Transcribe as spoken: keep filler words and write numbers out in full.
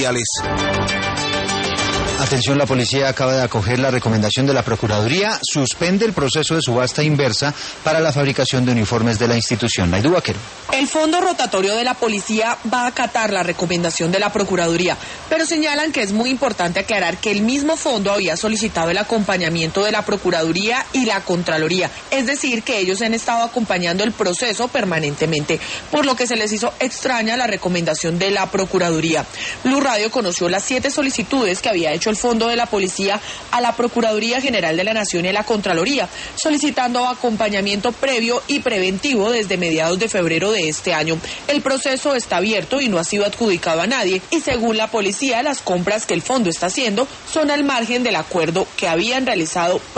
Atención, la policía acaba de acoger la recomendación de la Procuraduría, suspende el proceso de subasta inversa para la fabricación de uniformes de la institución. Naidu Vaquero. El Fondo Rotatorio de la Policía va a acatar la recomendación de la Procuraduría, pero señalan que es muy importante aclarar que el mismo fondo había solicitado el acompañamiento de la Procuraduría y la Contraloría, es decir, que ellos han estado acompañando el proceso permanentemente, por lo que se les hizo extraña la recomendación de la Procuraduría. Blue Radio conoció las siete solicitudes que había hecho el Fondo de la Policía a la Procuraduría General de la Nación y a la Contraloría, solicitando acompañamiento previo y preventivo desde mediados de febrero de este año. El proceso está abierto y no ha sido adjudicado a nadie, y según la policía, las compras que el fondo está haciendo son al margen del acuerdo que habían realizado